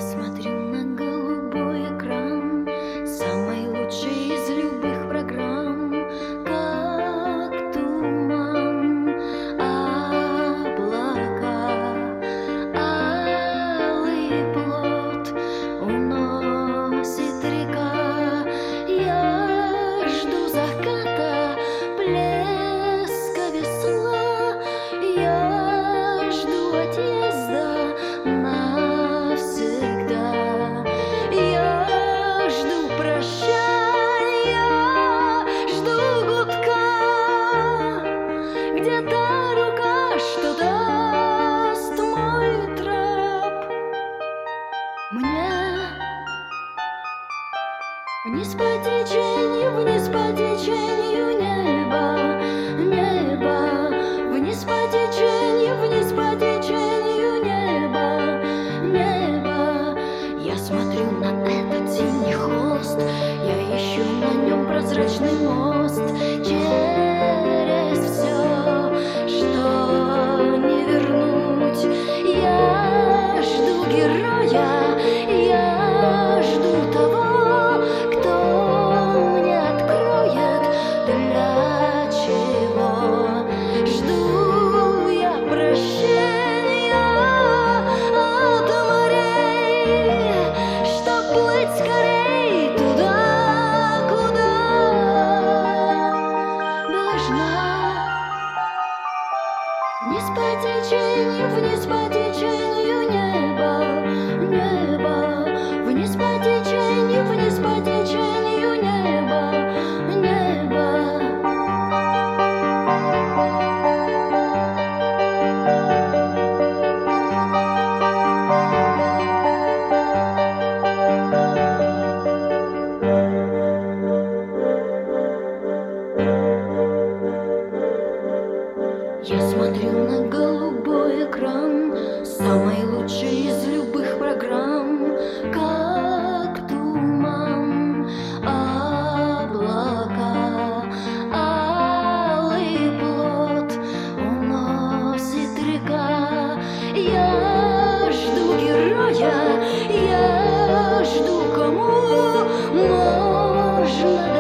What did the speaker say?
смотрю на голубой экран, самый лучший из любых программ, как туман, облака, алый плод уносит река. Я жду заката, плеска весла, я жду отъезда навсегда. Я жду прощания, жду гудка, где-то рука, что даст мой трап мне. Вниз по течению небо, небо, вниз по течению небо, небо. Я смотрю на этот синий холст, я ищу на нем прозрачный мост через все, что не вернуть. Я жду героя, я жду того, кто мне откроет, для чего. Жду я прощения от морей, чтоб плыть скорей туда, куда должна. Вниз по течению небо, небо, вниз по течению небо, небо. Я смотрю на голубой экран, самый лучший из любых программ, как туман, облака, алый плод уносит река. Я жду героя, я жду, кому можно